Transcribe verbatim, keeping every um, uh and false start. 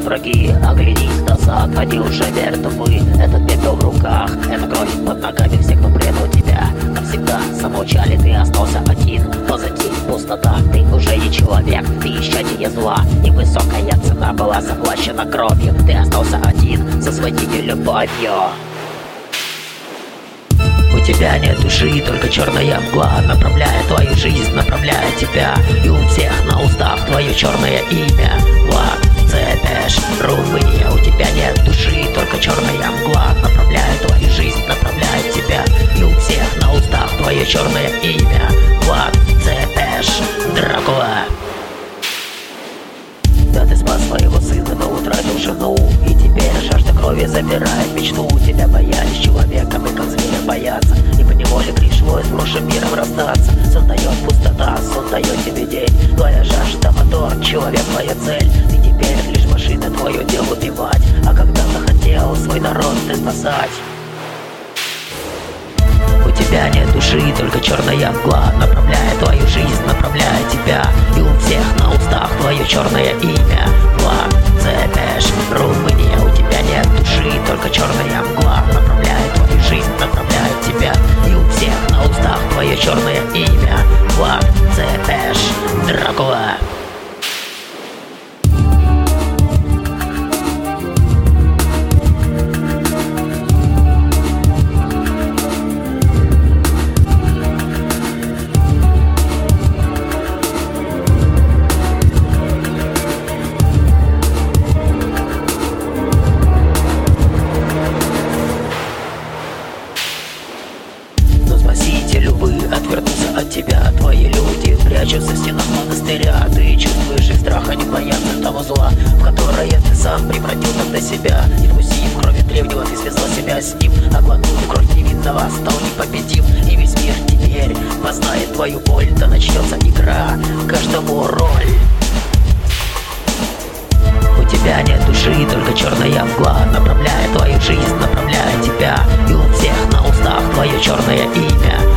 враги, оглянись назад, они уже мертвы. Этот пепел в руках, это кровь под ногами всех, кто предал тебя. Навсегда замолчали, ты остался один. Позади пустота, ты уже не человек, ты исчадие зла. И высокая цена была заплачена кровью. Ты остался один со своей любовью. У тебя нет души, только черная мгла направляет твою жизнь, направляет тебя. И у всех на устах твое черное имя. Влад Цепеш, Румыния. У тебя нет души, только черная мгла направляет твою жизнь, направляет тебя. И у всех на устах твое черное имя. Влад Цепеш, Дракула. Да, ты спас своего сына, но утратил жену. И теперь жажда крови забирает мечту. Тебя боялись человеком, и как зверя боятся. И поневоле пришлось с прошлым миром расстаться. Создает пустота, сон дает тебе день. Твоя жажда мотор, человек твоя цель. Ты теперь лишь машина, твое дело убивать. А когда-то хотел свой народ ты спасать. У тебя нет души, только черная мгла направляет твою жизнь, направляет тебя. И у всех на устах твое черное имя. Влад Цепеш, Румыния. У тебя нет души, только черная мгла направляет твою жизнь, направляет тебя. И у всех на устах твое черное имя. Влад Цепеш, Дракула. Отвернутся от тебя твои люди, прячутся в стенах монастыря. Ты чувствуешь их страх, они боятся того зла, в которое ты сам превратил тогда себя. И вкусив крови древнего, ты связал себя с ним, а глотнув кровь невинного, стал непобедим. И весь мир теперь познает твою боль, да начнется игра, каждому роль. У тебя нет души, только черная мгла направляет твою жизнь, направляет тебя. И у всех на устах твое черное имя.